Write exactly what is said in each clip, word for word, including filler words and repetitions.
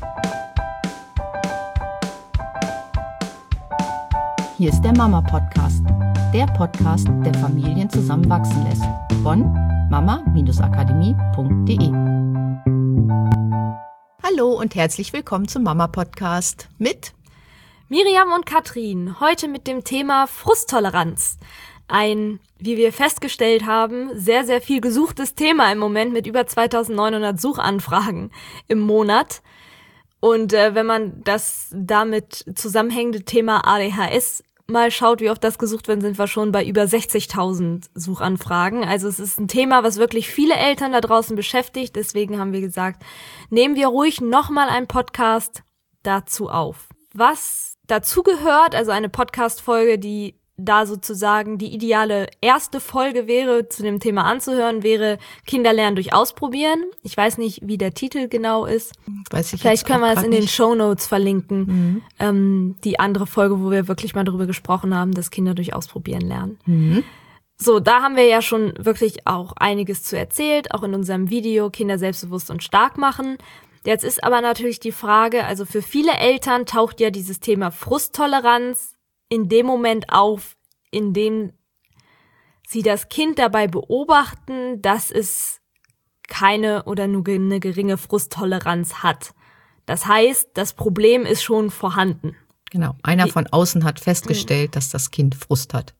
Hier ist der Mama-Podcast, der Podcast, der Familien zusammenwachsen lässt. Von mama akademie punkt de. Hallo und herzlich willkommen zum Mama-Podcast mit Miriam und Katrin. Heute mit dem Thema Frusttoleranz. Ein, wie wir festgestellt haben, sehr, sehr viel gesuchtes Thema im Moment mit über zweitausendneunhundert Suchanfragen im Monat. Und äh, wenn man das damit zusammenhängende Thema A D H S mal schaut, wie oft das gesucht wird, sind wir schon bei über sechzigtausend Suchanfragen. Also es ist ein Thema, was wirklich viele Eltern da draußen beschäftigt. Deswegen haben wir gesagt, nehmen wir ruhig nochmal einen Podcast dazu auf. Was dazu gehört, also eine Podcast-Folge, die da sozusagen die ideale erste Folge wäre, zu dem Thema anzuhören, wäre Kinder lernen durch Ausprobieren. Ich weiß nicht, wie der Titel genau ist. Weiß ich Vielleicht können wir das in den nicht. Shownotes verlinken. Mhm. Ähm, die andere Folge, wo wir wirklich mal darüber gesprochen haben, dass Kinder durch Ausprobieren lernen. Mhm. So, da haben wir ja schon wirklich auch einiges zu erzählt, auch in unserem Video Kinder selbstbewusst und stark machen. Jetzt ist aber natürlich die Frage, also für viele Eltern taucht ja dieses Thema Frusttoleranz in dem Moment auf, in dem sie das Kind dabei beobachten, dass es keine oder nur eine geringe Frusttoleranz hat. Das heißt, das Problem ist schon vorhanden. Genau, einer von außen hat festgestellt, dass das Kind Frust hat.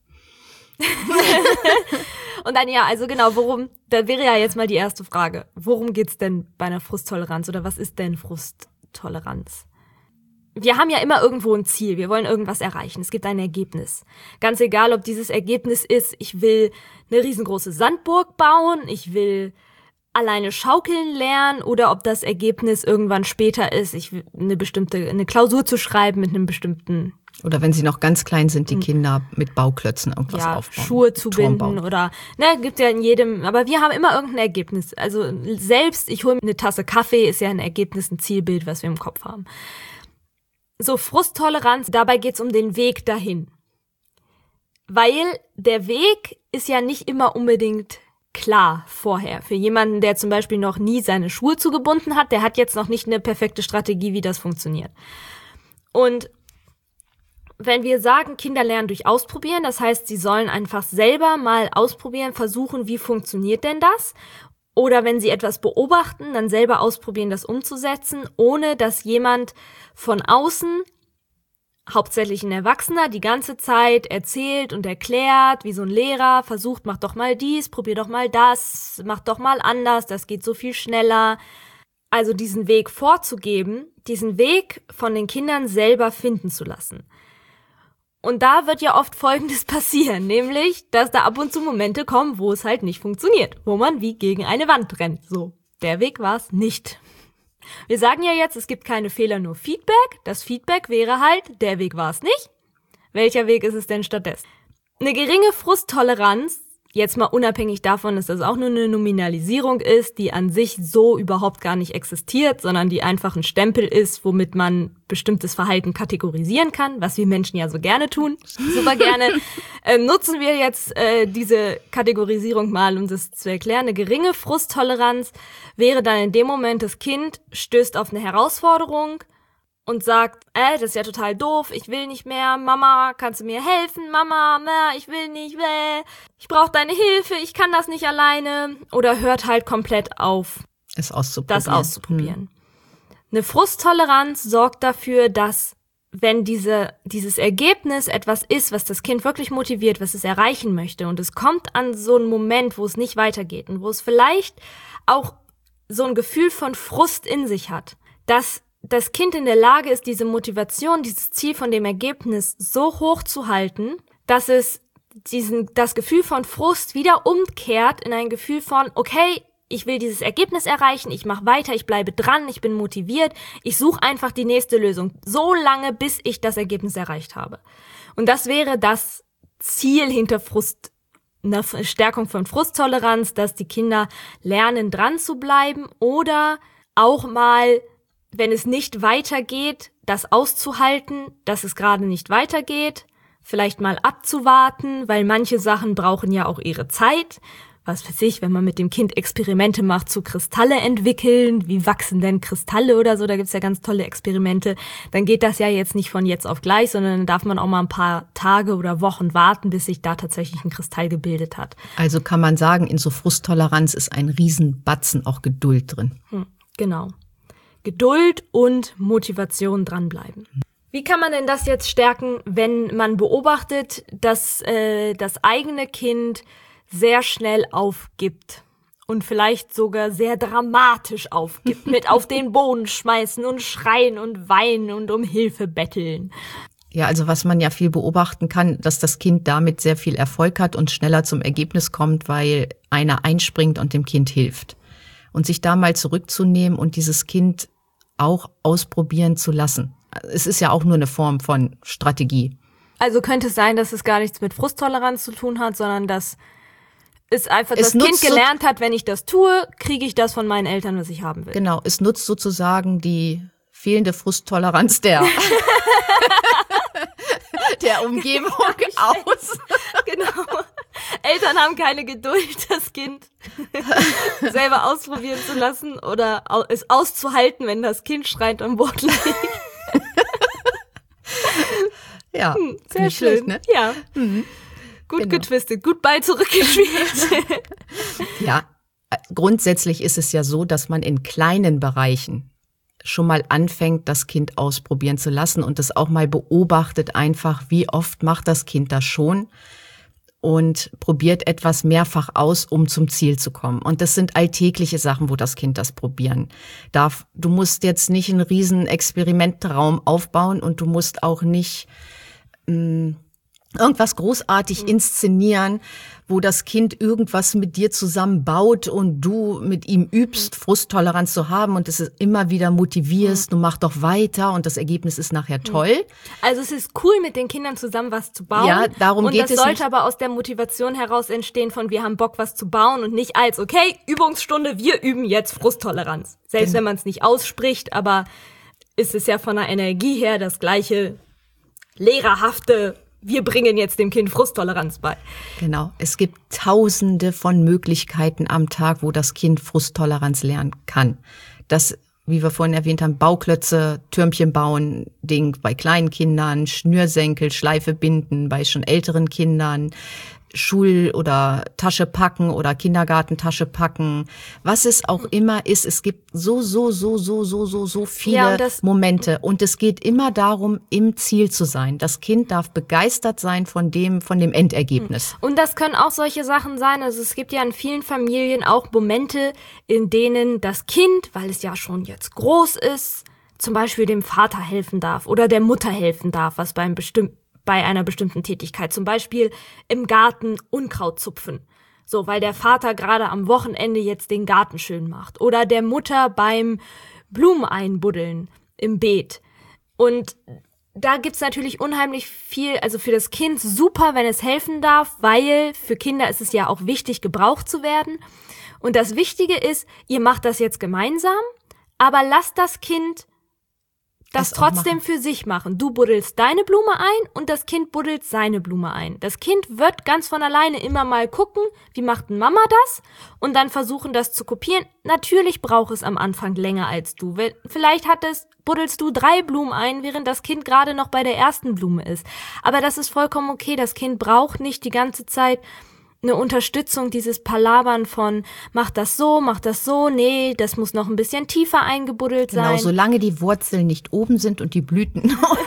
Und dann ja, also genau, worum, da wäre ja jetzt mal die erste Frage. Worum geht's denn bei einer Frusttoleranz oder was ist denn Frusttoleranz? Wir haben ja immer irgendwo ein Ziel, wir wollen irgendwas erreichen, es gibt ein Ergebnis. Ganz egal, ob dieses Ergebnis ist, ich will eine riesengroße Sandburg bauen, ich will alleine schaukeln lernen oder ob das Ergebnis irgendwann später ist, ich will eine bestimmte, eine Klausur zu schreiben mit einem bestimmten... Oder wenn sie noch ganz klein sind, die Kinder mit Bauklötzen irgendwas ja, aufbauen. Schuhe zu Turm binden bauen. oder, ne, gibt ja in jedem, aber wir haben immer irgendein Ergebnis. Also selbst, ich hole mir eine Tasse Kaffee, ist ja ein Ergebnis, ein Zielbild, was wir im Kopf haben. So, Frusttoleranz, dabei geht's um den Weg dahin. Weil der Weg ist ja nicht immer unbedingt klar vorher. Für jemanden, der zum Beispiel noch nie seine Schuhe zugebunden hat, der hat jetzt noch nicht eine perfekte Strategie, wie das funktioniert. Und wenn wir sagen, Kinder lernen durch Ausprobieren, das heißt, sie sollen einfach selber mal ausprobieren, versuchen, wie funktioniert denn das? Oder wenn sie etwas beobachten, dann selber ausprobieren, das umzusetzen, ohne dass jemand von außen, hauptsächlich ein Erwachsener, die ganze Zeit erzählt und erklärt, wie so ein Lehrer versucht, mach doch mal dies, probier doch mal das, mach doch mal anders, das geht so viel schneller. Also diesen Weg vorzugeben, diesen Weg von den Kindern selber finden zu lassen. Und da wird ja oft Folgendes passieren, nämlich, dass da ab und zu Momente kommen, wo es halt nicht funktioniert, wo man wie gegen eine Wand rennt. So, der Weg war es nicht. Wir sagen ja jetzt, es gibt keine Fehler, nur Feedback. Das Feedback wäre halt, der Weg war es nicht. Welcher Weg ist es denn stattdessen? Eine geringe Frusttoleranz, jetzt mal unabhängig davon, dass das auch nur eine Nominalisierung ist, die an sich so überhaupt gar nicht existiert, sondern die einfach ein Stempel ist, womit man bestimmtes Verhalten kategorisieren kann, was wir Menschen ja so gerne tun, super gerne. ähm, nutzen wir jetzt äh, diese Kategorisierung mal, um das zu erklären. Eine geringe Frusttoleranz wäre dann in dem Moment, das Kind stößt auf eine Herausforderung und sagt, äh, das ist ja total doof, ich will nicht mehr, Mama, kannst du mir helfen, Mama, na, ich will nicht, äh, ich brauche deine Hilfe, ich kann das nicht alleine. Oder hört halt komplett auf, es auszuprobieren. das auszuprobieren. Hm. Eine Frusttoleranz sorgt dafür, dass, wenn diese dieses Ergebnis etwas ist, was das Kind wirklich motiviert, was es erreichen möchte, und es kommt an so einen Moment, wo es nicht weitergeht und wo es vielleicht auch so ein Gefühl von Frust in sich hat, dass das Kind in der Lage ist, diese Motivation, dieses Ziel von dem Ergebnis so hoch zu halten, dass es diesen, das Gefühl von Frust wieder umkehrt in ein Gefühl von, okay, ich will dieses Ergebnis erreichen, ich mache weiter, ich bleibe dran, ich bin motiviert, ich suche einfach die nächste Lösung, so lange, bis ich das Ergebnis erreicht habe. Und das wäre das Ziel hinter Frust, eine Stärkung von Frusttoleranz, dass die Kinder lernen, dran zu bleiben oder auch mal, wenn es nicht weitergeht, das auszuhalten, dass es gerade nicht weitergeht, vielleicht mal abzuwarten, weil manche Sachen brauchen ja auch ihre Zeit. was weiß ich, wenn man mit dem Kind Experimente macht, zu Kristalle entwickeln, wie wachsen denn Kristalle oder so, da gibt's ja ganz tolle Experimente, dann geht das ja jetzt nicht von jetzt auf gleich, sondern dann darf man auch mal ein paar Tage oder Wochen warten, bis sich da tatsächlich ein Kristall gebildet hat. Also kann man sagen, in so Frusttoleranz ist ein Riesenbatzen auch Geduld drin. Hm, genau. Geduld und Motivation dranbleiben. Wie kann man denn das jetzt stärken, wenn man beobachtet, dass äh, das eigene Kind sehr schnell aufgibt und vielleicht sogar sehr dramatisch aufgibt, mit auf den Boden schmeißen und schreien und weinen und um Hilfe betteln? Ja, also was man ja viel beobachten kann, dass das Kind damit sehr viel Erfolg hat und schneller zum Ergebnis kommt, weil einer einspringt und dem Kind hilft. Und sich da mal zurückzunehmen und dieses Kind auch ausprobieren zu lassen. Es ist ja auch nur eine Form von Strategie. Also könnte es sein, dass es gar nichts mit Frusttoleranz zu tun hat, sondern dass es einfach es das Kind gelernt hat, wenn ich das tue, kriege ich das von meinen Eltern, was ich haben will. Genau, es nutzt sozusagen die fehlende Frusttoleranz der, der Umgebung aus. Genau. Eltern haben keine Geduld, das Kind selber ausprobieren zu lassen oder es auszuhalten, wenn das Kind schreit am Boden liegt. Ja, hm, sehr nicht schön. Schlecht, ne? Ja. Mhm. Gut Genau. getwistet, gut bei zurückgespielt. Ja, grundsätzlich ist es ja so, dass man in kleinen Bereichen schon mal anfängt, das Kind ausprobieren zu lassen und das auch mal beobachtet einfach, wie oft macht das Kind das schon und probiert etwas mehrfach aus, um zum Ziel zu kommen. Und das sind alltägliche Sachen, wo das Kind das probieren darf. Du musst jetzt nicht einen riesen Experimentraum aufbauen und du musst auch nicht mh, irgendwas großartig inszenieren, wo das Kind irgendwas mit dir zusammen baut und du mit ihm übst, Frusttoleranz zu haben und es ist immer wieder motivierst, du mach doch weiter und das Ergebnis ist nachher toll. Also es ist cool, mit den Kindern zusammen was zu bauen. Ja, darum und geht das es sollte nicht. aber aus der Motivation heraus entstehen von wir haben Bock, was zu bauen und nicht als, okay, Übungsstunde, wir üben jetzt Frusttoleranz. Selbst Genau. wenn man es nicht ausspricht, aber ist es ja von der Energie her das gleiche lehrerhafte, wir bringen jetzt dem Kind Frusttoleranz bei. Genau. Es gibt tausende von Möglichkeiten am Tag, wo das Kind Frusttoleranz lernen kann. Das, wie wir vorhin erwähnt haben, Bauklötze, Türmchen bauen, Ding bei kleinen Kindern, Schnürsenkel, Schleife binden bei schon älteren Kindern, Schul- oder Tasche packen oder Kindergartentasche packen, was es auch immer ist. Es gibt so, so, so, so, so, so, so viele Ja, und das- Momente. Und es geht immer darum, im Ziel zu sein. Das Kind darf begeistert sein von dem, von dem Endergebnis. Und das können auch solche Sachen sein. Also es gibt ja in vielen Familien auch Momente, in denen das Kind, weil es ja schon jetzt groß ist, zum Beispiel dem Vater helfen darf oder der Mutter helfen darf, was beim bestimmten bei einer bestimmten Tätigkeit, zum Beispiel im Garten Unkraut zupfen. So, weil der Vater gerade am Wochenende jetzt den Garten schön macht. Oder der Mutter beim Blumen einbuddeln im Beet. Und da gibt's natürlich unheimlich viel, also für das Kind super, wenn es helfen darf, weil für Kinder ist es ja auch wichtig, gebraucht zu werden. Und das Wichtige ist, ihr macht das jetzt gemeinsam, aber lasst das Kind das Das auch trotzdem machen. für sich machen. Du buddelst deine Blume ein und das Kind buddelt seine Blume ein. Das Kind wird ganz von alleine immer mal gucken, wie macht denn Mama das? Und dann versuchen, das zu kopieren. Natürlich braucht es am Anfang länger als du. Wenn- Vielleicht hat es, buddelst du drei Blumen ein, während das Kind gerade noch bei der ersten Blume ist. Aber das ist vollkommen okay. Das Kind braucht nicht die ganze Zeit eine Unterstützung, dieses Palabern von mach das so, mach das so, nee, das muss noch ein bisschen tiefer eingebuddelt Genau, sein. solange die Wurzeln nicht oben sind und die Blüten,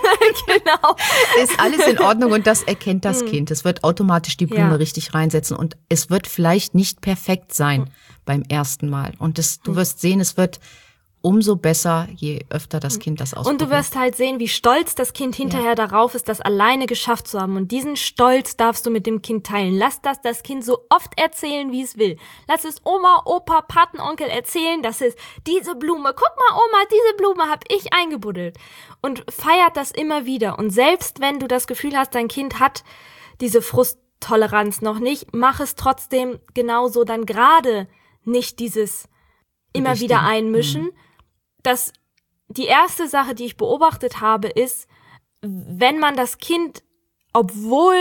Genau. ist alles in Ordnung und das erkennt das Kind. Es wird automatisch die Blume Ja. richtig reinsetzen und es wird vielleicht nicht perfekt sein beim ersten Mal. Und das, du wirst sehen, es wird umso besser, je öfter das Kind das ausprobiert. Und du wirst halt sehen, wie stolz das Kind hinterher darauf ist, das alleine geschafft zu haben. Und diesen Stolz darfst du mit dem Kind teilen. Lass das das Kind so oft erzählen, wie es will. Lass es Oma, Opa, Patenonkel erzählen, dass es diese Blume, guck mal Oma, diese Blume hab ich eingebuddelt. Und feiert das immer wieder. Und selbst wenn du das Gefühl hast, dein Kind hat diese Frusttoleranz noch nicht, mach es trotzdem genauso dann gerade nicht dieses immer Richtig. wieder einmischen. Das, die erste Sache, die ich beobachtet habe, ist, wenn man das Kind, obwohl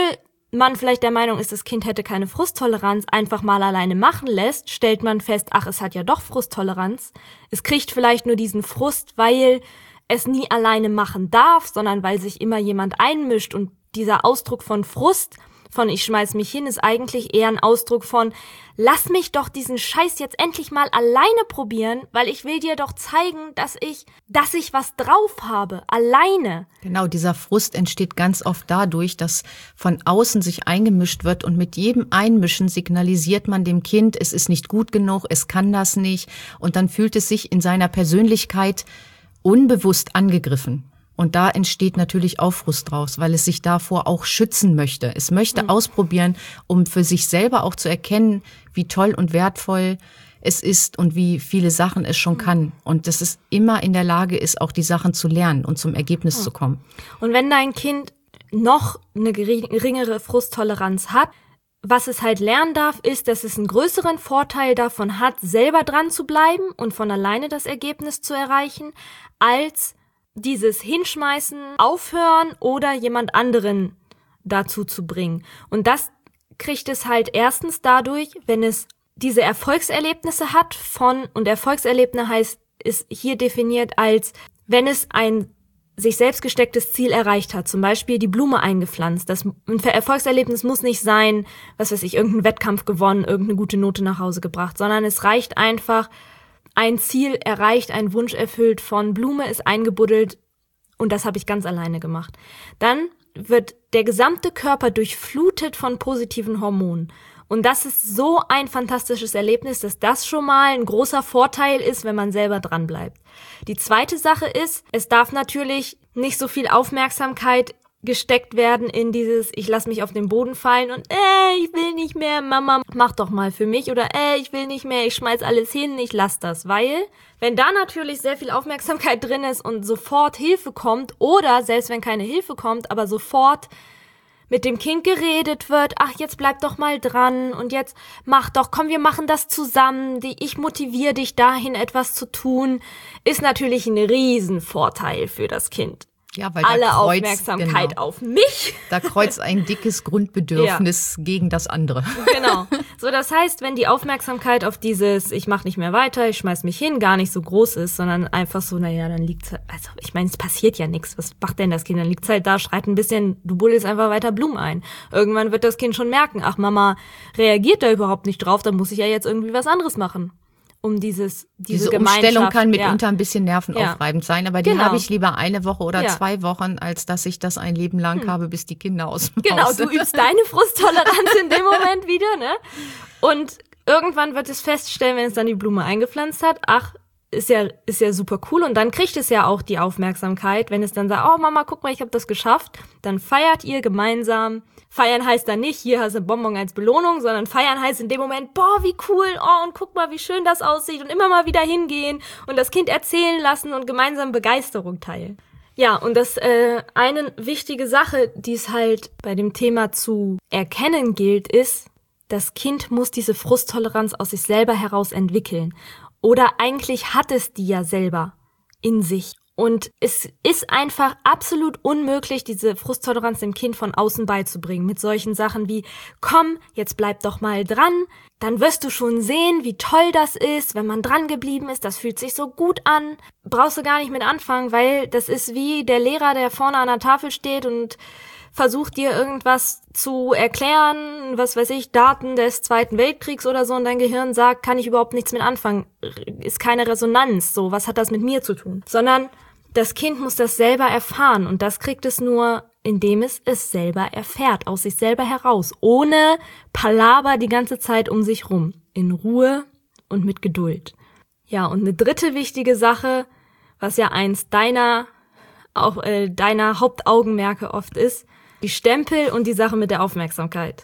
man vielleicht der Meinung ist, das Kind hätte keine Frusttoleranz, einfach mal alleine machen lässt, stellt man fest, ach, es hat ja doch Frusttoleranz. Es kriegt vielleicht nur diesen Frust, weil es nie alleine machen darf, sondern weil sich immer jemand einmischt. Und dieser Ausdruck von Frust, von ich schmeiß mich hin, ist eigentlich eher ein Ausdruck von lass mich doch diesen Scheiß jetzt endlich mal alleine probieren, weil ich will dir doch zeigen, dass ich, dass ich was drauf habe, alleine. Genau, dieser Frust entsteht ganz oft dadurch, dass von außen sich eingemischt wird und mit jedem Einmischen signalisiert man dem Kind, es ist nicht gut genug, es kann das nicht und dann fühlt es sich in seiner Persönlichkeit unbewusst angegriffen. Und da entsteht natürlich auch Frust draus, weil es sich davor auch schützen möchte. Es möchte mhm. ausprobieren, um für sich selber auch zu erkennen, wie toll und wertvoll es ist und wie viele Sachen es schon mhm. kann. Und dass es immer in der Lage ist, auch die Sachen zu lernen und zum Ergebnis mhm. zu kommen. Und wenn dein Kind noch eine geringere Frusttoleranz hat, was es halt lernen darf, ist, dass es einen größeren Vorteil davon hat, selber dran zu bleiben und von alleine das Ergebnis zu erreichen, als dieses Hinschmeißen, Aufhören oder jemand anderen dazu zu bringen. Und das kriegt es halt erstens dadurch, wenn es diese Erfolgserlebnisse hat von, und Erfolgserlebnis heißt, ist hier definiert als, wenn es ein sich selbst gestecktes Ziel erreicht hat, zum Beispiel die Blume eingepflanzt. Das, ein Erfolgserlebnis muss nicht sein, was weiß ich, irgendeinen Wettkampf gewonnen, irgendeine gute Note nach Hause gebracht, sondern es reicht einfach, ein Ziel erreicht, ein Wunsch erfüllt von Blume ist eingebuddelt und das habe ich ganz alleine gemacht. Dann wird der gesamte Körper durchflutet von positiven Hormonen. Und das ist so ein fantastisches Erlebnis, dass das schon mal ein großer Vorteil ist, wenn man selber dran bleibt. Die zweite Sache ist, es darf natürlich nicht so viel Aufmerksamkeit gesteckt werden in dieses, ich lass mich auf den Boden fallen und äh, ich will nicht mehr, Mama, mach doch mal für mich oder äh, ich will nicht mehr, ich schmeiß alles hin, ich lass das, weil wenn da natürlich sehr viel Aufmerksamkeit drin ist und sofort Hilfe kommt oder selbst wenn keine Hilfe kommt, aber sofort mit dem Kind geredet wird, ach, jetzt bleib doch mal dran und jetzt mach doch, komm, wir machen das zusammen, die, ich motiviere dich dahin, etwas zu tun, ist natürlich ein Riesenvorteil für das Kind. Ja, weil alle da kreuzt, Aufmerksamkeit genau, auf mich. Da kreuzt ein dickes Grundbedürfnis ja. gegen das andere. Genau. So, das heißt, wenn die Aufmerksamkeit auf dieses, ich mach nicht mehr weiter, ich schmeiß mich hin, gar nicht so groß ist, sondern einfach so, naja, dann liegt's, also ich meine, es passiert ja nichts. Was macht denn das Kind? Dann liegt's halt da, schreit ein bisschen, du buddelst einfach weiter Blumen ein. Irgendwann wird das Kind schon merken, ach, Mama reagiert da überhaupt nicht drauf, dann muss ich ja jetzt irgendwie was anderes machen. Um dieses, diese, diese Umstellung kann mitunter ja. ein bisschen nervenaufreibend ja. sein, aber die genau. habe ich lieber eine Woche oder ja. zwei Wochen, als dass ich das ein Leben lang hm. habe, bis die Kinder aus dem Genau, Haus sind. Du übst deine Frusttoleranz in dem Moment wieder, ne? Und irgendwann wird es feststellen, wenn es dann die Blume eingepflanzt hat, ach, ist ja ist ja super cool und dann kriegt es ja auch die Aufmerksamkeit, wenn es dann sagt, oh Mama, guck mal, ich habe das geschafft, dann feiert ihr gemeinsam. Feiern heißt dann nicht, hier hast du ein Bonbon als Belohnung, sondern feiern heißt in dem Moment, boah, wie cool, oh, und guck mal, wie schön das aussieht und immer mal wieder hingehen und das Kind erzählen lassen und gemeinsam Begeisterung teilen. Ja, und das äh, eine wichtige Sache, die es halt bei dem Thema zu erkennen gilt, ist, das Kind muss diese Frusttoleranz aus sich selber heraus entwickeln. Oder eigentlich hat es die ja selber in sich. Und es ist einfach absolut unmöglich, diese Frusttoleranz dem Kind von außen beizubringen. Mit solchen Sachen wie, komm, jetzt bleib doch mal dran. Dann wirst du schon sehen, wie toll das ist, wenn man dran geblieben ist. Das fühlt sich so gut an. Brauchst du gar nicht mit anfangen, weil das ist wie der Lehrer, der vorne an der Tafel steht und versucht dir irgendwas zu erklären, was weiß ich, Daten des Zweiten Weltkriegs oder so und dein Gehirn sagt, kann ich überhaupt nichts mit anfangen, ist keine Resonanz, so, was hat das mit mir zu tun? Sondern das Kind muss das selber erfahren und das kriegt es nur, indem es es selber erfährt, aus sich selber heraus, ohne Palaver die ganze Zeit um sich rum, in Ruhe und mit Geduld. Ja, und eine dritte wichtige Sache, was ja eins deiner, auch äh, deiner Hauptaugenmerke oft ist, die Stempel und die Sache mit der Aufmerksamkeit.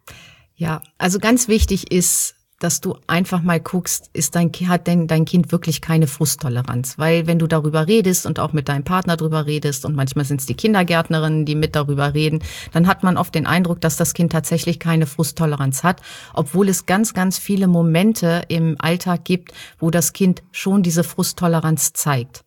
Ja, also ganz wichtig ist, dass du einfach mal guckst, ist dein, hat denn dein Kind wirklich keine Frusttoleranz? Weil wenn du darüber redest und auch mit deinem Partner darüber redest und manchmal sind es die Kindergärtnerinnen, die mit darüber reden, dann hat man oft den Eindruck, dass das Kind tatsächlich keine Frusttoleranz hat, obwohl es ganz, ganz viele Momente im Alltag gibt, wo das Kind schon diese Frusttoleranz zeigt.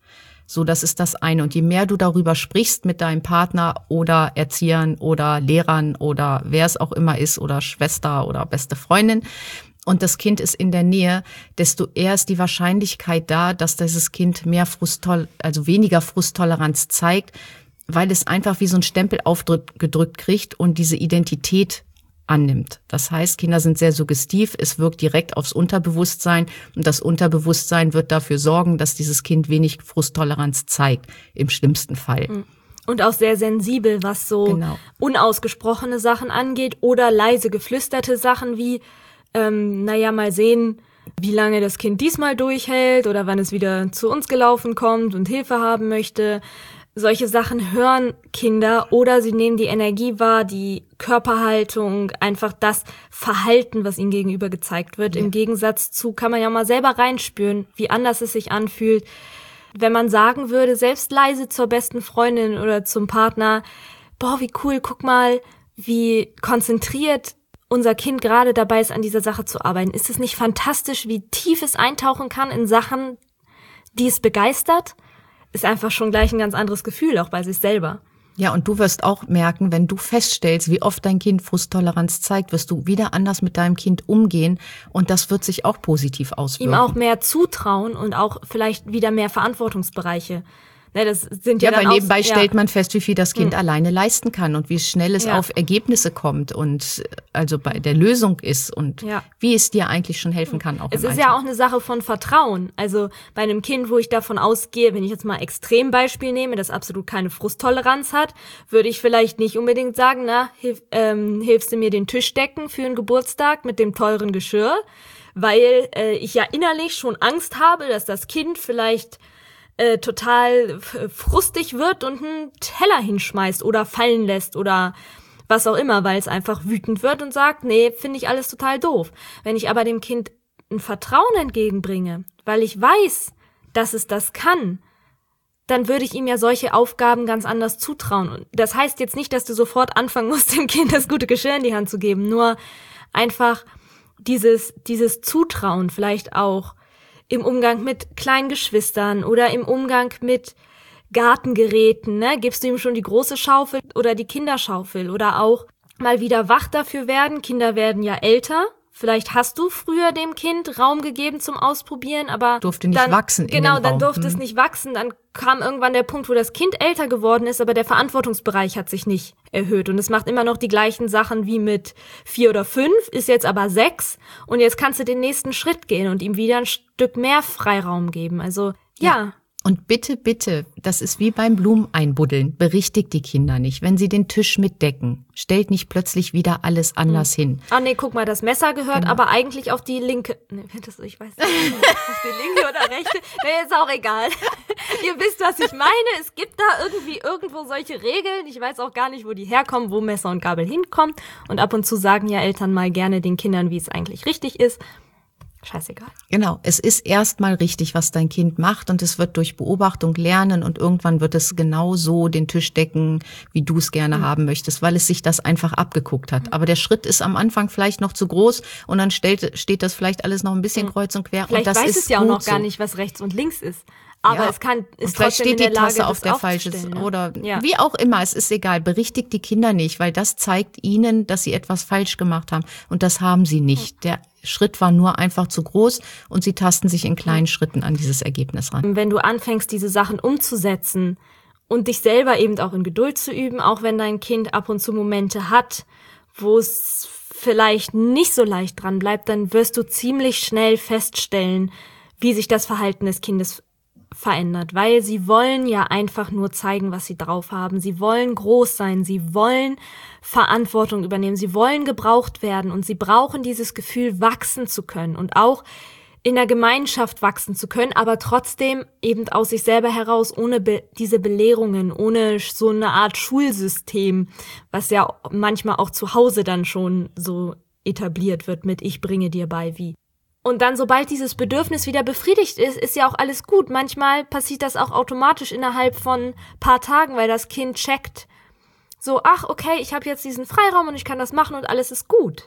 So, das ist das eine. Und je mehr du darüber sprichst mit deinem Partner oder Erziehern oder Lehrern oder wer es auch immer ist oder Schwester oder beste Freundin und das Kind ist in der Nähe, desto eher ist die Wahrscheinlichkeit da, dass dieses Kind mehr Frusttol- also weniger Frusttoleranz zeigt, weil es einfach wie so ein Stempel aufgedrückt kriegt und diese Identität annimmt. Das heißt, Kinder sind sehr suggestiv, es wirkt direkt aufs Unterbewusstsein und das Unterbewusstsein wird dafür sorgen, dass dieses Kind wenig Frusttoleranz zeigt, im schlimmsten Fall. Und auch sehr sensibel, was so genau. unausgesprochene Sachen angeht oder leise geflüsterte Sachen wie, ähm, naja, mal sehen, wie lange das Kind diesmal durchhält oder wann es wieder zu uns gelaufen kommt und Hilfe haben möchte. Solche Sachen hören Kinder oder sie nehmen die Energie wahr, die Körperhaltung, einfach das Verhalten, was ihnen gegenüber gezeigt wird. Ja. Im Gegensatz zu, kann man ja mal selber reinspüren, wie anders es sich anfühlt. Wenn man sagen würde, selbst leise zur besten Freundin oder zum Partner, boah, wie cool, guck mal, wie konzentriert unser Kind gerade dabei ist, an dieser Sache zu arbeiten. Ist es nicht fantastisch, wie tief es eintauchen kann in Sachen, die es begeistert? Ist einfach schon gleich ein ganz anderes Gefühl, auch bei sich selber. Ja, und du wirst auch merken, wenn du feststellst, wie oft dein Kind Frusttoleranz zeigt, wirst du wieder anders mit deinem Kind umgehen und das wird sich auch positiv auswirken. Ihm auch mehr zutrauen und auch vielleicht wieder mehr Verantwortungsbereiche. Ne, das sind ja, ja dann weil nebenbei auch, stellt ja. man fest, wie viel das Kind hm. alleine leisten kann und wie schnell es ja. auf Ergebnisse kommt und also bei der Lösung ist und ja. wie es dir eigentlich schon helfen kann. Auch es im ist Alltag. Ja auch eine Sache von Vertrauen. Also bei einem Kind, wo ich davon ausgehe, wenn ich jetzt mal Extrembeispiel nehme, das absolut keine Frusttoleranz hat, würde ich vielleicht nicht unbedingt sagen, na, hilf, ähm, hilfst du mir den Tisch decken für einen Geburtstag mit dem teuren Geschirr, weil äh, ich ja innerlich schon Angst habe, dass das Kind vielleicht Äh, total frustig wird und einen Teller hinschmeißt oder fallen lässt oder was auch immer, weil es einfach wütend wird und sagt, nee, finde ich alles total doof. Wenn ich aber dem Kind ein Vertrauen entgegenbringe, weil ich weiß, dass es das kann, dann würde ich ihm ja solche Aufgaben ganz anders zutrauen. Und das heißt jetzt nicht, dass du sofort anfangen musst, dem Kind das gute Geschirr in die Hand zu geben, nur einfach dieses, dieses Zutrauen vielleicht auch im Umgang mit kleinen Geschwistern oder im Umgang mit Gartengeräten, ne? Gibst du ihm schon die große Schaufel oder die Kinderschaufel oder auch mal wieder wach dafür werden. Kinder werden ja älter. Vielleicht hast du früher dem Kind Raum gegeben zum Ausprobieren, aber durfte nicht dann, wachsen in genau, dem dann Raum. durfte hm. es nicht wachsen. Dann kam irgendwann der Punkt, wo das Kind älter geworden ist, aber der Verantwortungsbereich hat sich nicht erhöht. Und es macht immer noch die gleichen Sachen wie mit vier oder fünf, ist jetzt aber sechs. Und jetzt kannst du den nächsten Schritt gehen und ihm wieder ein Stück mehr Freiraum geben. Also, ja. ja. Und bitte, bitte, das ist wie beim Blumeneinbuddeln, berichtigt die Kinder nicht. Wenn sie den Tisch mitdecken, stellt nicht plötzlich wieder alles anders hm. hin. Ah nee, guck mal, das Messer gehört genau. aber eigentlich auf die linke, nee, das, ich weiß nicht, auf die linke oder rechte, nee, ist auch egal. Ihr wisst, was ich meine, es gibt da irgendwie irgendwo solche Regeln, ich weiß auch gar nicht, wo die herkommen, wo Messer und Gabel hinkommen und ab und zu sagen ja Eltern mal gerne den Kindern, wie es eigentlich richtig ist. Scheißegal. Genau, es ist erstmal richtig, was dein Kind macht und es wird durch Beobachtung lernen und irgendwann wird es genau so den Tisch decken, wie du es gerne mhm. haben möchtest, weil es sich das einfach abgeguckt hat. Mhm. Aber der Schritt ist am Anfang vielleicht noch zu groß und dann stellt, steht das vielleicht alles noch ein bisschen mhm. kreuz und quer. Vielleicht und das weiß ist es ja auch noch so. gar nicht, was rechts und links ist. Aber ja. es kann, ist vielleicht trotzdem steht in der die Tasse Lage, auf der falschen ne? oder ja. wie auch immer, es ist egal. Berichtigt die Kinder nicht, weil das zeigt ihnen, dass sie etwas falsch gemacht haben und das haben sie nicht. Der Schritt war nur einfach zu groß und sie tasten sich in kleinen Schritten an dieses Ergebnis ran. Wenn du anfängst, diese Sachen umzusetzen und dich selber eben auch in Geduld zu üben, auch wenn dein Kind ab und zu Momente hat, wo es vielleicht nicht so leicht dran bleibt, dann wirst du ziemlich schnell feststellen, wie sich das Verhalten des Kindes verändert, weil sie wollen ja einfach nur zeigen, was sie drauf haben. Sie wollen groß sein, sie wollen Verantwortung übernehmen, sie wollen gebraucht werden und sie brauchen dieses Gefühl, wachsen zu können und auch in der Gemeinschaft wachsen zu können, aber trotzdem eben aus sich selber heraus, ohne be- diese Belehrungen, ohne so eine Art Schulsystem, was ja manchmal auch zu Hause dann schon so etabliert wird mit ich bringe dir bei wie. Und dann, sobald dieses Bedürfnis wieder befriedigt ist, ist ja auch alles gut. Manchmal passiert das auch automatisch innerhalb von paar Tagen, weil das Kind checkt, so, ach, okay, ich habe jetzt diesen Freiraum und ich kann das machen und alles ist gut.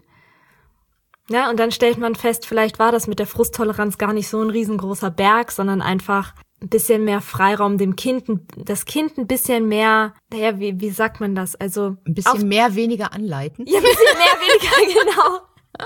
Ja, und dann stellt man fest, vielleicht war das mit der Frusttoleranz gar nicht so ein riesengroßer Berg, sondern einfach ein bisschen mehr Freiraum dem Kind, das Kind ein bisschen mehr, naja, wie, wie sagt man das? Also ein bisschen mehr, weniger anleiten. Ja, ein bisschen mehr, weniger, genau.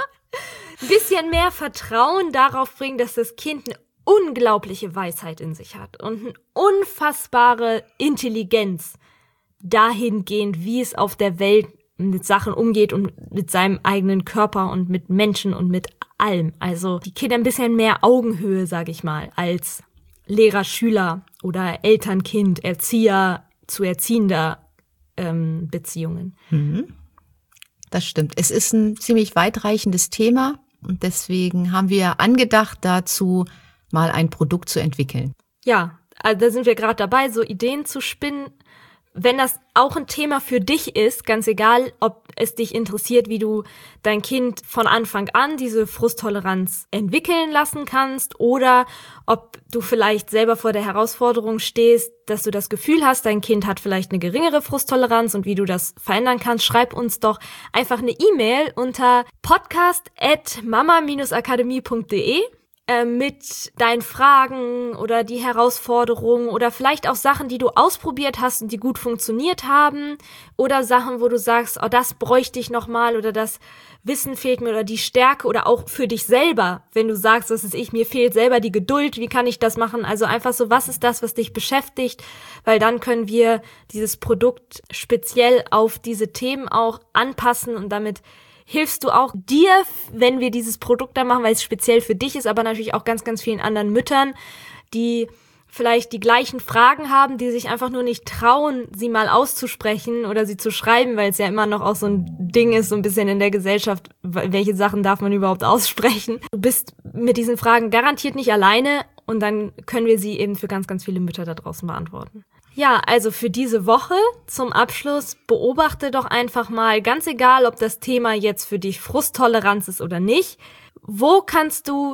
Ein bisschen mehr Vertrauen darauf bringen, dass das Kind eine unglaubliche Weisheit in sich hat und eine unfassbare Intelligenz dahingehend, wie es auf der Welt mit Sachen umgeht und mit seinem eigenen Körper und mit Menschen und mit allem. Also die Kinder ein bisschen mehr Augenhöhe, sag ich mal, als Lehrer, Schüler oder Eltern-Kind, Erzieher zu erziehender ähm, Beziehungen. Mhm. Das stimmt. Es ist ein ziemlich weitreichendes Thema und deswegen haben wir angedacht, dazu mal ein Produkt zu entwickeln. Ja, also da sind wir gerade dabei, so Ideen zu spinnen. Wenn das auch ein Thema für dich ist, ganz egal, ob es dich interessiert, wie du dein Kind von Anfang an diese Frusttoleranz entwickeln lassen kannst oder ob du vielleicht selber vor der Herausforderung stehst, dass du das Gefühl hast, dein Kind hat vielleicht eine geringere Frusttoleranz und wie du das verändern kannst, schreib uns doch einfach eine E-Mail unter podcast at mama dash akademie punkt de mit deinen Fragen oder die Herausforderungen oder vielleicht auch Sachen, die du ausprobiert hast und die gut funktioniert haben oder Sachen, wo du sagst, oh, das bräuchte ich nochmal oder das Wissen fehlt mir oder die Stärke oder auch für dich selber, wenn du sagst, das ist ich, mir fehlt selber die Geduld, wie kann ich das machen? Also einfach so, was ist das, was dich beschäftigt? Weil dann können wir dieses Produkt speziell auf diese Themen auch anpassen und damit hilfst du auch dir, wenn wir dieses Produkt da machen, weil es speziell für dich ist, aber natürlich auch ganz, ganz vielen anderen Müttern, die vielleicht die gleichen Fragen haben, die sich einfach nur nicht trauen, sie mal auszusprechen oder sie zu schreiben, weil es ja immer noch auch so ein Ding ist, so ein bisschen in der Gesellschaft, welche Sachen darf man überhaupt aussprechen. Du bist mit diesen Fragen garantiert nicht alleine und dann können wir sie eben für ganz, ganz viele Mütter da draußen beantworten. Ja, also für diese Woche zum Abschluss beobachte doch einfach mal, ganz egal, ob das Thema jetzt für dich Frusttoleranz ist oder nicht, wo kannst du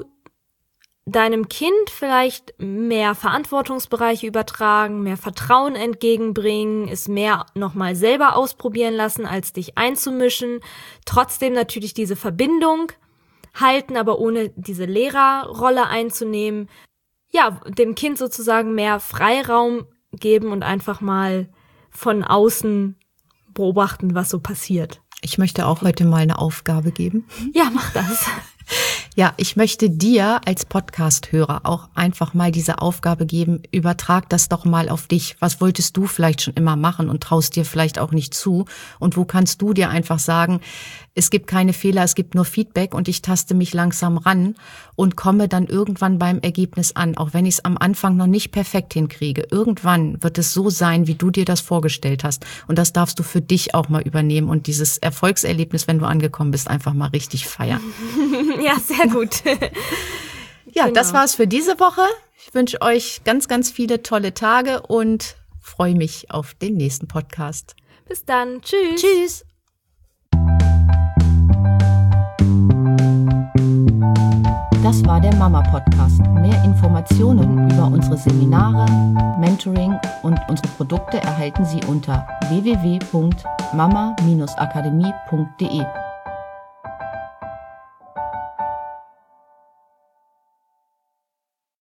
deinem Kind vielleicht mehr Verantwortungsbereiche übertragen, mehr Vertrauen entgegenbringen, es mehr nochmal selber ausprobieren lassen, als dich einzumischen, trotzdem natürlich diese Verbindung halten, aber ohne diese Lehrerrolle einzunehmen, ja, dem Kind sozusagen mehr Freiraum geben und einfach mal von außen beobachten, was so passiert. Ich möchte auch heute mal eine Aufgabe geben. Ja, mach das. Ja, ich möchte dir als Podcast-Hörer auch einfach mal diese Aufgabe geben, übertrag das doch mal auf dich. Was wolltest du vielleicht schon immer machen und traust dir vielleicht auch nicht zu? Und wo kannst du dir einfach sagen, es gibt keine Fehler, es gibt nur Feedback und ich taste mich langsam ran und komme dann irgendwann beim Ergebnis an, auch wenn ich es am Anfang noch nicht perfekt hinkriege. Irgendwann wird es so sein, wie du dir das vorgestellt hast. Und das darfst du für dich auch mal übernehmen und dieses Erfolgserlebnis, wenn du angekommen bist, einfach mal richtig feiern. Ja, sehr gut. Ja, genau. Das war's für diese Woche. Ich wünsche euch ganz, ganz viele tolle Tage und freue mich auf den nächsten Podcast. Bis dann. Tschüss. Tschüss. Das war der Mama-Podcast. Mehr Informationen über unsere Seminare, Mentoring und unsere Produkte erhalten Sie unter w w w punkt mama dash akademie punkt de.